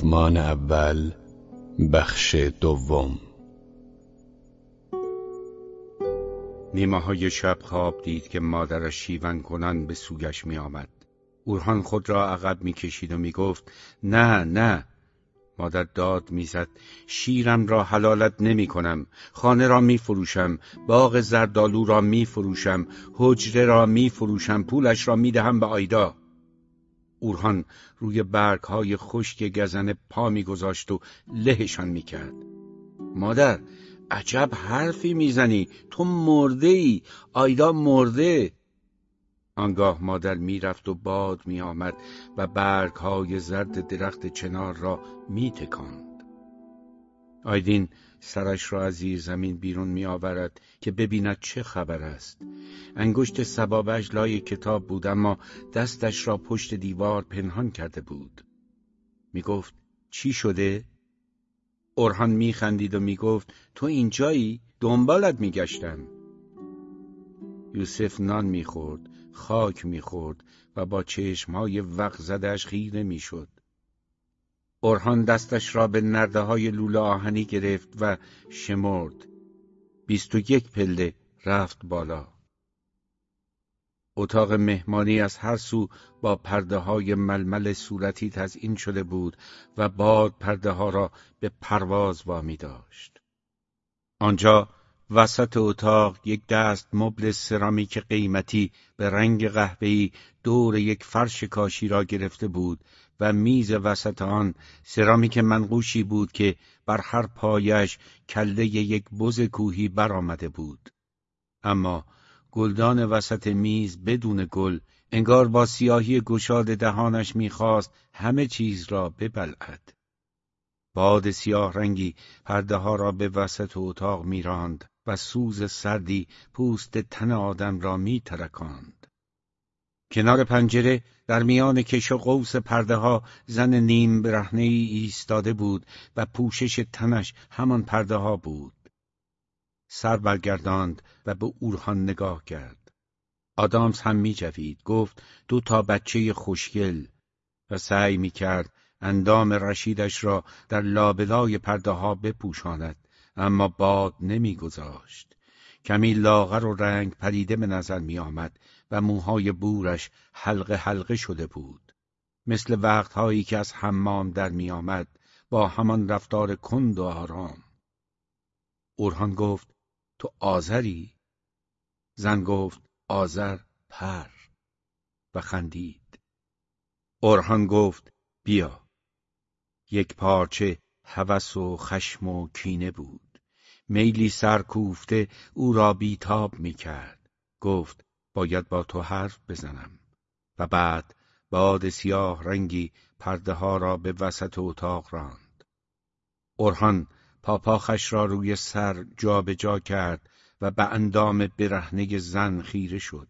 لقمان اول بخش دوم. نیمه‌های شب خواب دید که مادرش شیون کنان به سویش می آمد. اورهان خود را عقب می کشید و می گفت نه نه. مادر داد می زد شیرم را حلالت نمی کنم، خانه را می فروشم، باغ زردالو را می فروشم، حجره را می فروشم، پولش را می دهم به آیدا. اورهان روی برگ‌های خشک گزنه پا می گذاشت و لهشان می کرد. مادر عجب حرفی میزنی، تو مرده ای، آیدا مرده. آنگاه مادر میرفت و باد میآمد و برگ‌های زرد درخت چنار را میتکاند. آیدین سرش را از زیر زمین بیرون میآورد که ببیند چه خبر است. انگشت سبابه‌اش لای کتاب بود، اما دستش را پشت دیوار پنهان کرده بود. میگفت چی شده؟ اورهان میخندید و میگفت تو اینجایی؟ دنبالت میگشتم. یوسف نان میخورد، خاک میخورد و با چشمهای وق زده‌اش خیره میشد. اورهان دستش را به نرده‌های لوله آهنی گرفت و شمرد. 21 پله رفت بالا. اتاق مهمانی از هر سو با پرده‌های ململ صورتی تزیین شده بود و باد پرده‌ها را به پرواز وامی داشت. آنجا وسط اتاق یک دست مبل سرامیک قیمتی به رنگ قهوه‌ای دور یک فرش کاشی را گرفته بود و میز وسط آن سرامیک منقوشی بود که بر هر پایش کله یک بز کوهی برآمده بود. اما گلدان وسط میز بدون گل، انگار با سیاهی گشاد دهانش می‌خواست همه چیز را ببلعد. باد سیاه رنگی پرده ها را به وسط اتاق می‌راند و سوز سردی پوست تن آدم را می‌ترکاند. کنار پنجره در میان کش و قوس پرده ها زن نیم برهنه‌ای ایستاده بود و پوشش تنش همان پرده ها بود. سر برگرداند و به اورهان نگاه کرد. آدامس هم می‌جوید، گفت 2 تا بچه خوشگل، و سعی می‌کرد اندام رشیدش را در لابلای پرده ها بپوشاند، اما باد نمیگذاشت. کمی لاغر و رنگ پریده به نظر می آمد و موهای بورش حلقه حلقه شده بود. مثل وقتهایی که از حمام در می آمد با همان رفتار کند و آرام. اورهان گفت تو آذری؟ زن گفت آذر پر و خندید. اورهان گفت بیا. یک پارچه هوس و خشم و کینه بود. میلی سرکوفته او را بیتاب می کرد. گفت باید با تو حرف بزنم. و بعد باد سیاه رنگی پرده ها را به وسط اتاق راند. اورهان پاپاخش را روی سر جا به جا کرد و به اندام برهنه زن خیره شد.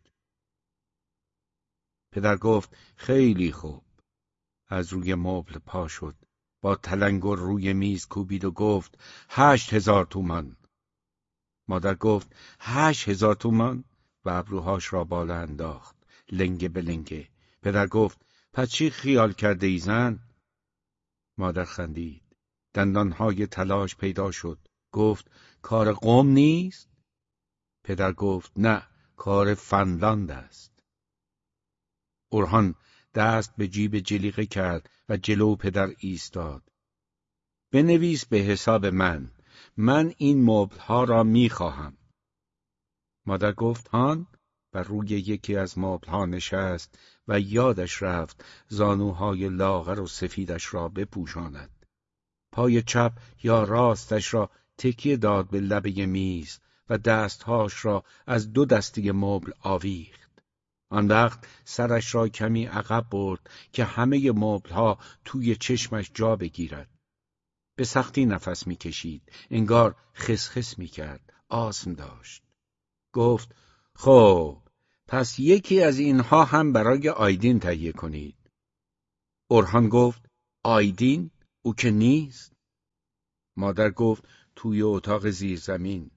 پدر گفت خیلی خوب. از روی مبل پا شد. با تلنگر روی میز کوبید و گفت 8000 تومان. مادر گفت 8000 تومان و ابروهاش را بالا انداخت، لنگه به لنگه. پدر گفت پس چی خیال کرده ای زن؟ مادر خندید. دندانهای تلاش پیدا شد. گفت کار قم نیست؟ پدر گفت نه، کار فنلاند است. اورهان دست به جیب جلیقه کرد و جلو پدر ایستاد. بنویس به حساب من این مبل‌ها را می‌خواهم. مادر گفت هان و روی یکی از مبل‌ها نشست و یادش رفت زانوهای لاغر و سفیدش را بپوشاند. پای چپ یا راستش را تکیه داد به لبه میز و دستهاش را از 2 دسته مبل آویخت. آن وقت سرش را کمی عقب برد که همه مبل‌ها توی چشمش جا بگیرد. به سختی نفس می‌کشید، انگار خسخس می‌کرد، آسم داشت. گفت خب پس یکی از اینها هم برای آیدین تهیه کنید. اورهان گفت آیدین؟ او که نیست. مادر گفت توی اتاق زیرزمین.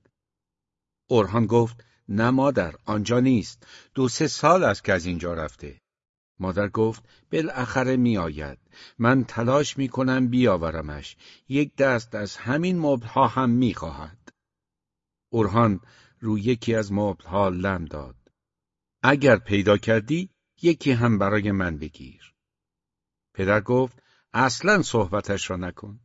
اورهان گفت نه مادر، آنجا نیست. 2-3 سال است که از اینجا رفته. مادر گفت بالاخره می آید. من تلاش می کنم بیاورمش. یک دست از همین مبلها هم می خواهد. اورهان روی یکی از مبلها لم داد. اگر پیدا کردی یکی هم برای من بگیر. پدر گفت اصلاً صحبتش را نکن.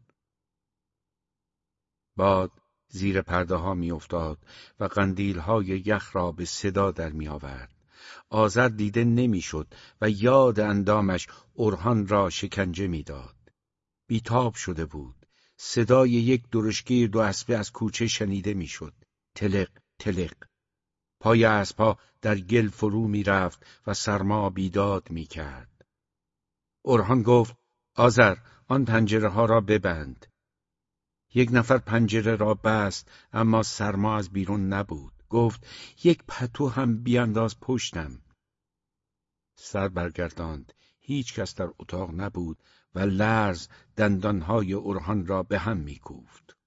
باد زیر پرده ها می افتاد و قندیل های یخ را به صدا در می آورد. آذر دیده نمی شد و یاد اندامش اورهان را شکنجه می داد. بیتاب شده بود. صدای یک درشگه دو اسبه از کوچه شنیده می شد. تلق تلق. پای اسبها در گل فرو می رفت و سرما بیداد می کرد. اورهان گفت آذر آن پنجره ها را ببند. یک نفر پنجره را بست اما سرما از بیرون نبود. گفت یک پتو هم بیانداز پشتم. سر برگرداند. هیچ کس در اتاق نبود و لرز دندانهای اورهان را به هم می‌کوفت.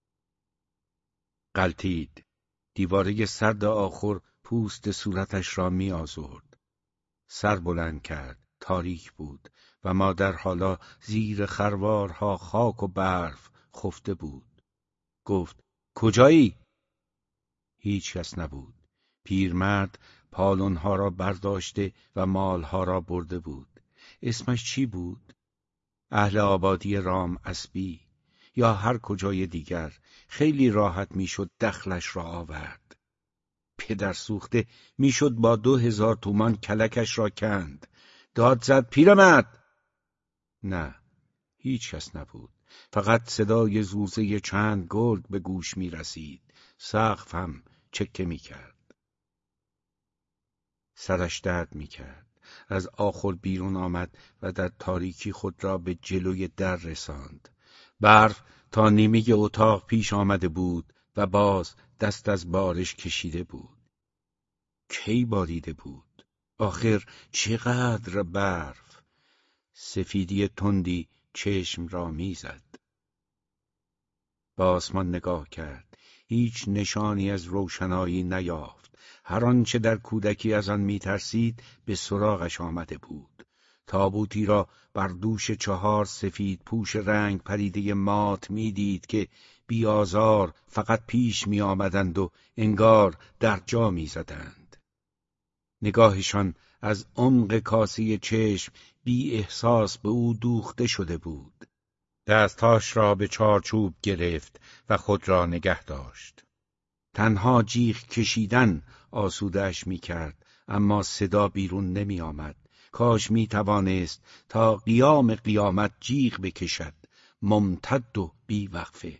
غلتید. دیواره سرد آخر پوست صورتش را می‌آزرد. سر بلند کرد. تاریک بود و مادر حالا زیر خروارها خاک و برف خفته بود. گفت کجایی؟ هیچ کس نبود. پیرمرد پالونها را برداشته و مالها را برده بود. اسمش چی بود؟ اهل آبادی رام اسبی یا هر کجای دیگر. خیلی راحت میشد دخلش را آورد. پدر سوخته میشد با 2000 تومان کلکش را کند. داد زد پیرمرد. نه، هیچ کس نبود. فقط صدای زوزه چند گرگ به گوش می رسید. سقف هم چکه می کرد. سرش درد می کرد. از آخر بیرون آمد و در تاریکی خود را به جلوی در رساند. برف تا نیمه اتاق پیش آمده بود و باز دست از بارش کشیده بود. کی باریده بود؟ آخر چقدر برف؟ سفیدی تندی چشم را میزد. به آسمان نگاه کرد. هیچ نشانی از روشنایی نیافت. هر آنچه در کودکی از آن میترسید به سراغش آمده بود. تابوتی را بر دوش 4 سفید پوش رنگ پریده مات میدید که بی آزار فقط پیش می آمدند و انگار در جا میزدند. نگاهشان از عمق کاسه چشم بی احساس به او دوخته شده بود. دستهاش را به چارچوب گرفت و خود را نگه داشت. تنها جیغ کشیدن آسوده‌اش می‌کرد، اما صدا بیرون نمی آمد. کاش می توانست تا قیام قیامت جیغ بکشد، ممتد و بی وقفه.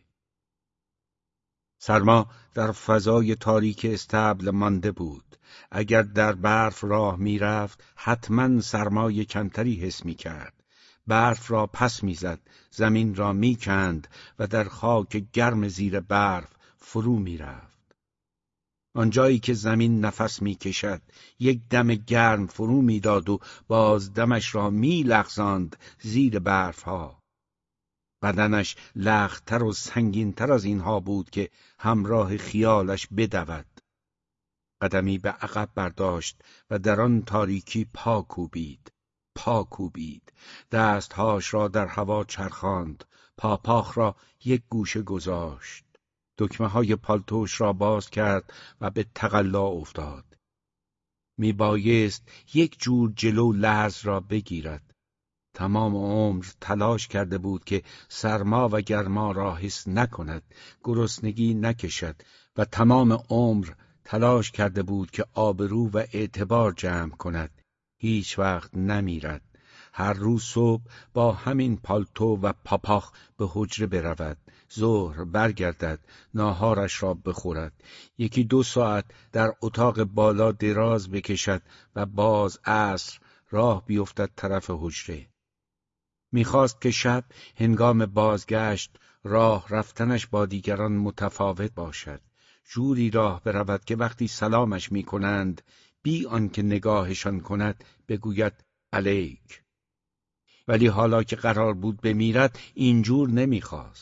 سرما در فضای تاریک استبل مانده بود. اگر در برف راه می رفت، حتما سرمای کمتری حس می کرد. برف را پس می زد، زمین را می کند و در خاک گرم زیر برف فرو می رفت. آنجایی که زمین نفس می کشد، یک دم گرم فرو می داد و باز دمش را می لغزاند زیر برف ها. بدنش لختر و سنگینتر از اینها بود که همراه خیالش بدود. قدمی به عقب برداشت و در آن تاریکی پا کوبید. دستهاش را در هوا چرخاند. پاپاخ را یک گوشه گذاشت. دکمه های پالتوش را باز کرد و به تقلا افتاد. می بایست یک جور جلو لرز را بگیرد. تمام عمر تلاش کرده بود که سرما و گرما را حس نکند، گرسنگی نکشد و تمام عمر تلاش کرده بود که آبرو و اعتبار جمع کند. هیچ وقت نمیرد. هر روز صبح با همین پالتو و پاپاخ به حجره برود. ظهر برگردد، ناهارش را بخورد. 1-2 ساعت در اتاق بالا دراز بکشد و باز عصر راه بیفتد طرف حجره. میخواست که شب هنگام بازگشت راه رفتنش با دیگران متفاوت باشد. جوری راه برود که وقتی سلامش میکنند بی آنکه نگاهشان کند بگوید علیک. ولی حالا که قرار بود بمیرد اینجور نمیخواست.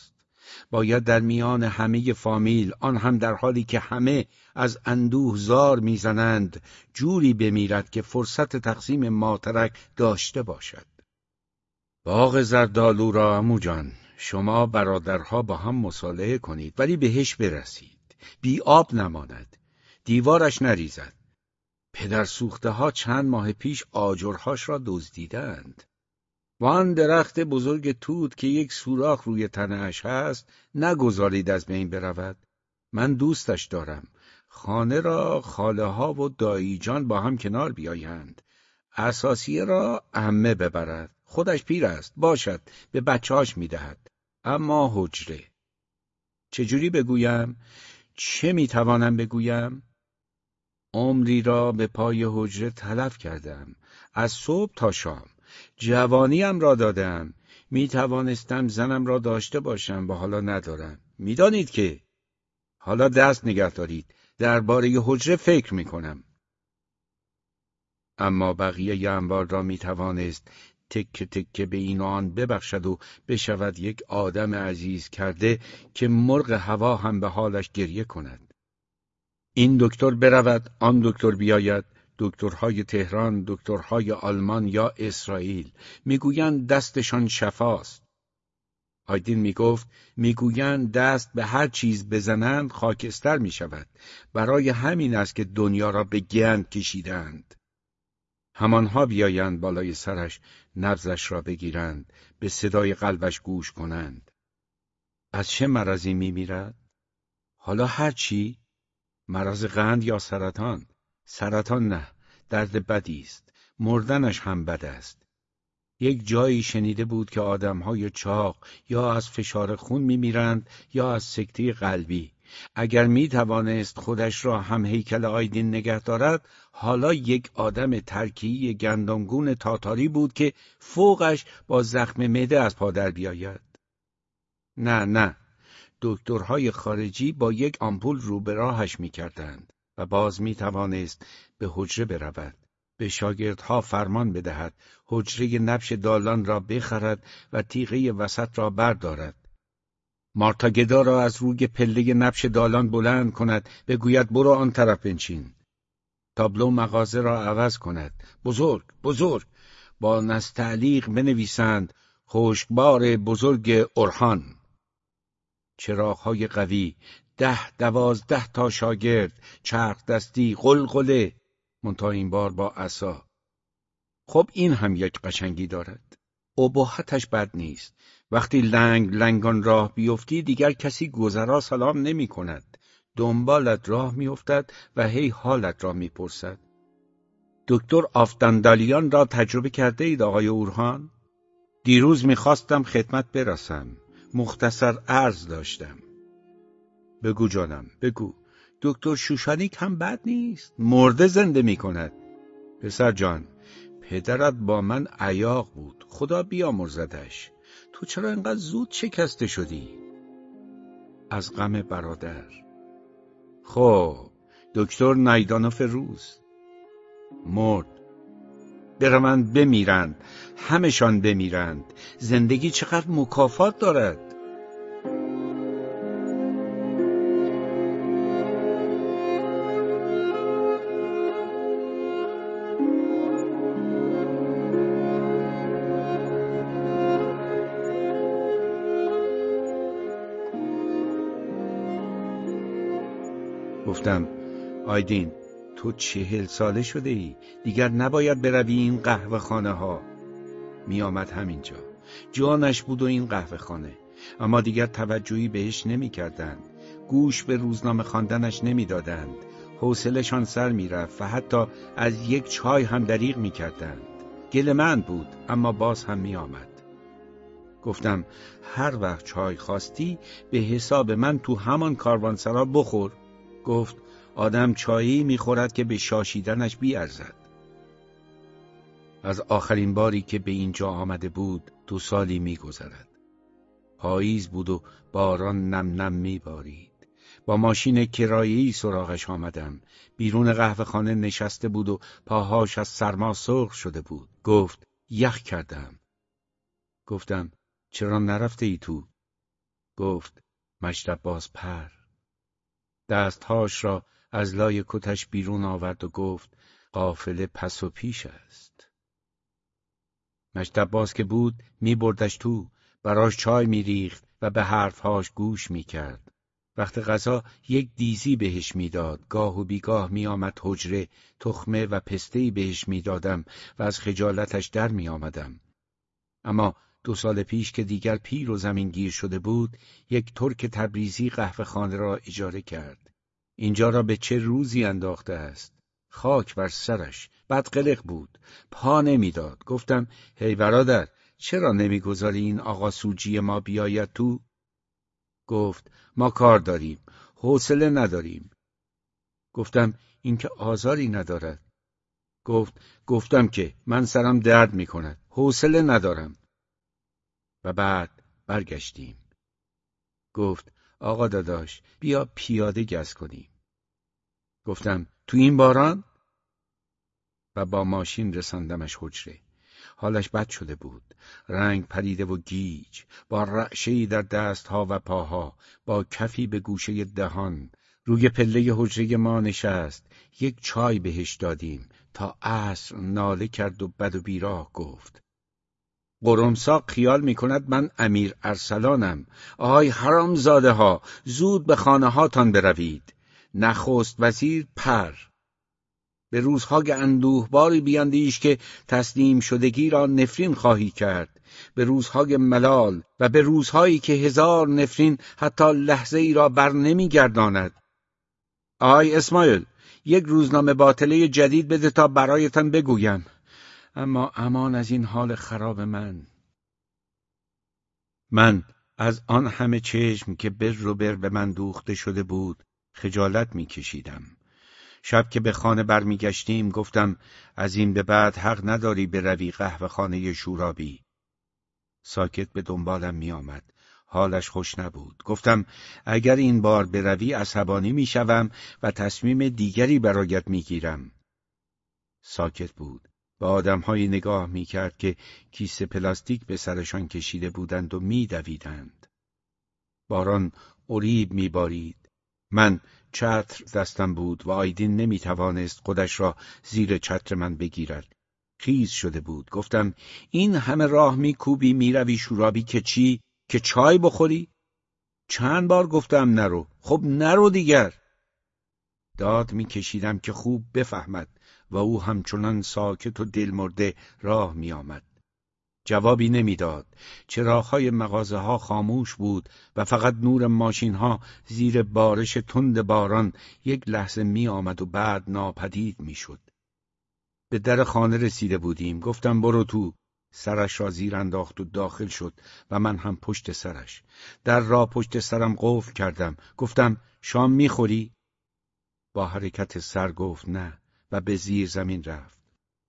باید در میان همه فامیل، آن هم در حالی که همه از اندوه زار میزنند، جوری بمیرد که فرصت تقسیم ماترک داشته باشد. باغ زردآلو را عمو جان، شما برادرها با هم مصالحه کنید، ولی بهش برسید. بی آب نماند، دیوارش نریزد. پدر سوخته ها چند ماه پیش آجرهاش را دزدیدند. وان درخت بزرگ توت که یک سوراخ روی تنه‌اش هست، نگذارید از بین برود. من دوستش دارم. خانه را خاله ها و دایی جان با هم کنار بیایند. اساسیه را عمه ببرد. خودش پیر است، باشد، به بچه‌هاش میدهد. اما حجره. چجوری بگویم؟ چه میتوانم بگویم؟ عمری را به پای حجره تلف کردم. از صبح تا شام. جوانیم را دادم. میتوانستم زنم را داشته باشم و حالا ندارم. میدانید که حالا دست نگه دارید. درباره حجره فکر میکنم. اما بقیه اموال را میتوانست تکه تکه به این و آن ببخشد و بشود یک آدم عزیز کرده که مرغ هوا هم به حالش گریه کند. این دکتر برود، آن دکتر بیاید، دکترهای تهران، دکترهای آلمان یا اسرائیل، میگویند دستشان شفاست. آیدین میگویند دست به هر چیز بزنند خاکستر میشود. برای همین است که دنیا را به گند کشیدند. همانها بیایند بالای سرش، نبضش را بگیرند، به صدای قلبش گوش کنند. از چه مرضی میمیرد؟ حالا هر چی؟ مرض قند یا سرطان؟ سرطان نه، درد بدی است. مردنش هم بد است. یک جایی شنیده بود که آدمهای چاق یا از فشار خون میمیرند یا از سکته قلبی. اگر میتوانست خودش را هم هیکل آیدین نگه دارد، حالا یک آدم ترکیبی گندمگون تاتاری بود که فوقش با زخم معده از پا در بیاید. نه، دکترهای خارجی با یک آمپول رو به راهش میکردند و باز میتوانست به حجره برود. به شاگردها فرمان بدهد حجره نبش دالان را بخرد و تیغه وسط را بردارد. مارتا گدا را از روی پله نبش دالان بلند کند، بگوید برو آن طرف بنشین. تابلو مغازه را عوض کند. بزرگ با نستعلیق بنویسند خشکبار بزرگ اورهان. چراغ‌های قوی، 10-12 تا شاگرد، چرخ دستی، قلقله، منتها این بار با عصا. خب این هم یک قشنگی دارد. اباحتش بد نیست. وقتی لنگان راه بیفتی دیگر کسی گذرا سلام نمی کند. دنبالت راه میافتد و هی حالت را میپرسد. دکتر آفدندالیان را تجربه کرده اید آقای اورهان؟ دیروز میخواستم خدمت برسم. مختصر عرض داشتم. بگو جانم، بگو. دکتر شوشانیک هم بد نیست. مرده زنده میکند. پسر جان، پدرت با من عیاق بود. خدا بیامرزدش. تو چرا اینقدر زود شکسته شدی؟ از غم برادر. خب، دکتر نایدانوف روز مرد. بروند بمیرند، همشان بمیرند. زندگی چقدر مکافات دارد. گفتم آیدین، تو 40 ساله شده ای، دیگر نباید بروی این قهوه خانه ها. می آمد همینجا. جانش بود و این قهوه خانه. اما دیگر توجهی بهش نمی کردند. گوش به روزنامه خواندنش نمی دادند. حوصله‌شان سر می رفت و حتی از یک چای هم دریغ می کردند. گله‌مند بود اما باز هم می آمد. گفتم هر وقت چای خواستی به حساب من تو همان کاروانسرا بخور. گفت آدم چایی میخورد که به شاشیدنش بیارزد. از آخرین باری که به اینجا آمده بود 2 سالی میگذرد. پاییز بود و باران نم نم میبارید. با ماشین کرایه‌ای سراغش آمدم. بیرون قهوه خانه نشسته بود و پاهاش از سرما سرخ شده بود. گفت یخ کردم. گفتم چرا نرفته ای تو؟ گفت مجد عباس پر. دستهاش را از لای کتش بیرون آورد و گفت قافله پس و پیش است. مجد عباس که بود می بردش تو، براش چای می ریخت و به حرفهاش گوش می کرد. وقت غذا یک دیزی بهش می داد، گاه و بیگاه می آمد حجره، تخمه و پستهی بهش می دادم و از خجالتش در می آمدم. اما 2 سال پیش که دیگر پیر و زمین گیر شده بود، یک ترک تبریزی قهوه خانه را اجاره کرد. اینجا را به چه روزی انداخته است. خاک بر سرش، بدقلق بود، پا نمیداد. گفتم هی برادر، چرا نمیگذاری این آقا سوجی ما بیاید تو؟ گفت ما کار داریم، حوصله نداریم. گفتم این که آزاری ندارد. گفتم که من سرم درد میکند، حوصله ندارم. و بعد برگشتیم. گفت آقا داداش بیا پیاده گز کنیم. گفتم تو این باران؟ و با ماشین رساندمش حجره. حالش بد شده بود، رنگ پریده و گیج، با رعشه‌ای در دستها و پاها، با کفی به گوشه دهان. روی پله حجره ما نشست، یک چای بهش دادیم تا عصر ناله کرد و بد و بیراه گفت. قرمساق خیال می‌کند من امیر ارسلانم. آهای حرامزاده ها، زود به خانه هاتان بروید. نخست وزیر پر. به روزهای اندوهباری بیندیش که تسلیم شدگی را نفرین خواهی کرد، به روزهای ملال و به روزهایی که 1000 نفرین حتی لحظه ای را بر نمی گرداند. آی اسماعیل، یک روزنامه باطله جدید بده تا برایتان بگویم. اما امان از این حال خراب من از آن همه چشم که بر و بر به من دوخته شده بود خجالت می کشیدم. شب که به خانه برمیگشتیم گفتم از این به بعد حق نداری بروی قهوه خانه شورابی. ساکت به دنبالم می آمد. حالش خوش نبود. گفتم اگر این بار بروی عصبانی می شوم و تصمیم دیگری برایت می گیرم. ساکت بود. به آدم‌هایی نگاه می کرد که کیسه پلاستیک به سرشان کشیده بودند و می دویدند. باران اریب می بارید. من چتر دستم بود و آیدین نمی توانست خودش را زیر چتر من بگیرد. خیز شده بود. گفتم این همه راه می کوبی می روی شورابی که چی؟ که چای بخوری؟ چند بار گفتم نرو. خب نرو دیگر. داد می کشیدم که خوب بفهمد و او همچنان ساکت و دلمرده راه می آمد. جوابی نمیداد. چراغ‌های مغازه‌ها خاموش بود و فقط نور ماشین‌ها زیر بارش تند باران یک لحظه می آمد و بعد ناپدید می شد. به در خانه رسیده بودیم. گفتم برو تو. سرش را زیر انداخت و داخل شد و من هم پشت سرش. در را پشت سرم قفل کردم. گفتم شام می‌خوری؟ با حرکت سر گفت نه و به زیر زمین رفت.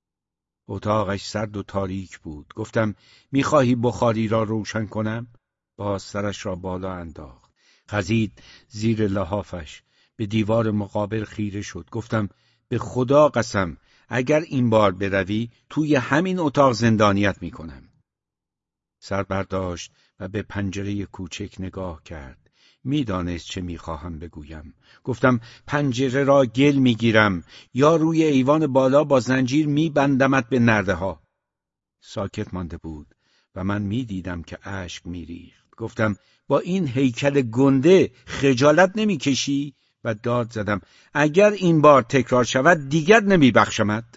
اتاقش سرد و تاریک بود. گفتم میخواهی بخاری را روشن کنم؟ باز سرش را بالا انداخت. خزید زیر لحافش. به دیوار مقابل خیره شد. گفتم به خدا قسم اگر این بار بروی توی همین اتاق زندانیت میکنم. سر برداشت و به پنجره کوچک نگاه کرد. میدانست چه میخواهم بگویم. گفتم پنجره را گل میگیرم یا روی ایوان بالا با زنجیر میبندمت به نرده ها. ساکت مانده بود و من میدیدم که اشک میریخت. گفتم با این هیکل گنده خجالت نمیکشی؟ و داد زدم اگر این بار تکرار شود دیگر نمیبخشمت.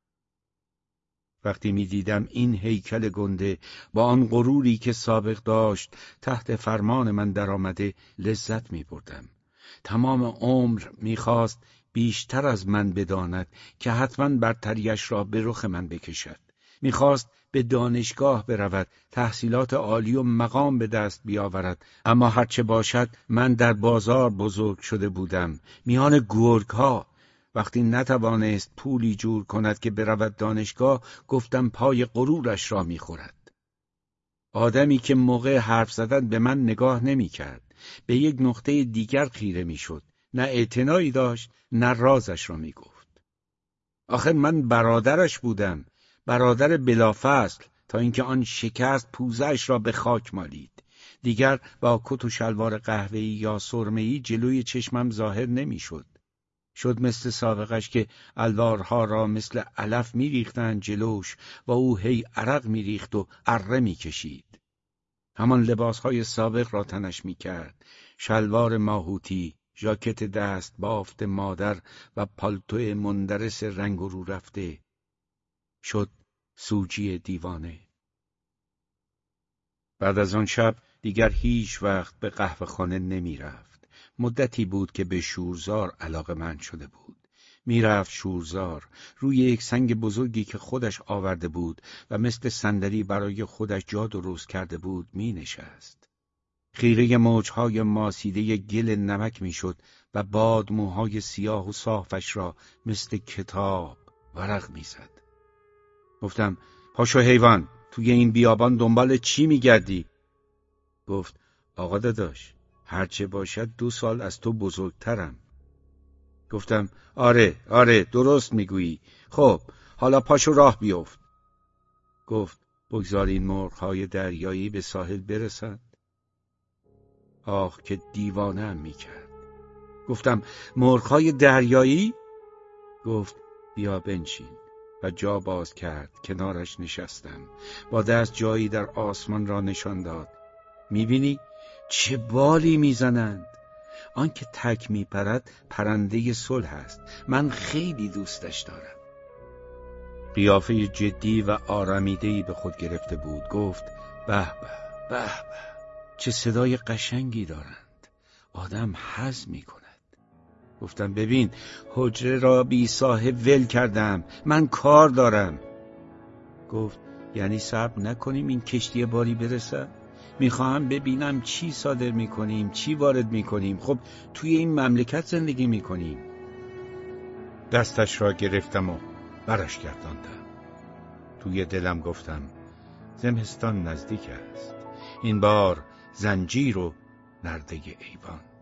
وقتی می‌دیدم این هیکل گنده با آن غروری که سابق داشت تحت فرمان من درآمده لذت می‌بردم. تمام عمر می‌خواست بیشتر از من بداند که حتما برتریش را به رخ من بکشد. می‌خواست به دانشگاه برود، تحصیلات عالی و مقام به دست بیاورد. اما هرچه باشد من در بازار بزرگ شده بودم، میان گرگ‌ها. وقتی نتوانست پولی جور کند که برود دانشگاه گفتم پای غرورش را می‌خورد. آدمی که موقع حرف زدن به من نگاه نمی‌کرد، به یک نقطه دیگر خیره می‌شد، نه اعتنایی داشت نه رازش را می‌گفت. آخر من برادرش بودم، برادر بلافصل، تا اینکه آن شکست پوزه‌اش را به خاک مالید. دیگر با کت و شلوار قهوه‌ای یا سرمه‌ای جلوی چشمم ظاهر نمی‌شد. شد مثل سابقش که الوارها را مثل علف می‌ریختند جلوش و او هی عرق می‌ریخت و اره می‌کشید. همان لباسهای سابق را تنش می‌کرد، شلوار ماهوتی، ژاکت دست بافت مادر و پالتو مندرس رنگ و رو رفته. شد سوجی دیوانه. بعد از آن شب دیگر هیچ وقت به قهوه‌خانه نمی‌رفت. مدتی بود که به شورزار علاقه‌مند شده بود. میرفت شورزار، روی یک سنگ بزرگی که خودش آورده بود و مثل صندلی برای خودش جا درست کرده بود مینشست. خیره موجهای ماسیده گل نمک میشد و باد موهای سیاه و صافش را مثل کتاب ورق میزد. گفتم پاشو حیوان، توی این بیابان دنبال چی میگردی؟ گفت آقا داداش، هرچه باشد 2 سال از تو بزرگترم. گفتم آره درست میگویی. خب حالا پاشو راه بیفت. گفت بگذار این مرغ‌های دریایی به ساحل برسند. آخ که دیوانه‌ام میکرد. گفتم مرغ‌های دریایی؟ گفت بیا بنشین و جا باز کرد. کنارش نشستم. با دست جایی در آسمان را نشان داد. میبینی چه بالی میزنند؟ آن که تک میپرد پرنده صلح است. من خیلی دوستش دارم. قیافه جدی و آرامیده‌ای به خود گرفته بود. گفت به به به به، چه صدای قشنگی دارند. آدم حظ میکند. گفتم ببین، حجره را بی صاحب ول کردم، من کار دارم. گفت یعنی صبر نکنیم این کشتی باری برسه؟ میخواهم ببینم چی صادر میکنیم، چی وارد میکنیم. خب توی این مملکت زندگی میکنیم. دستش را گرفتم و برش گرداندم. توی دلم گفتم زمستان نزدیک است. این بار زنجیر و نرده ایوان.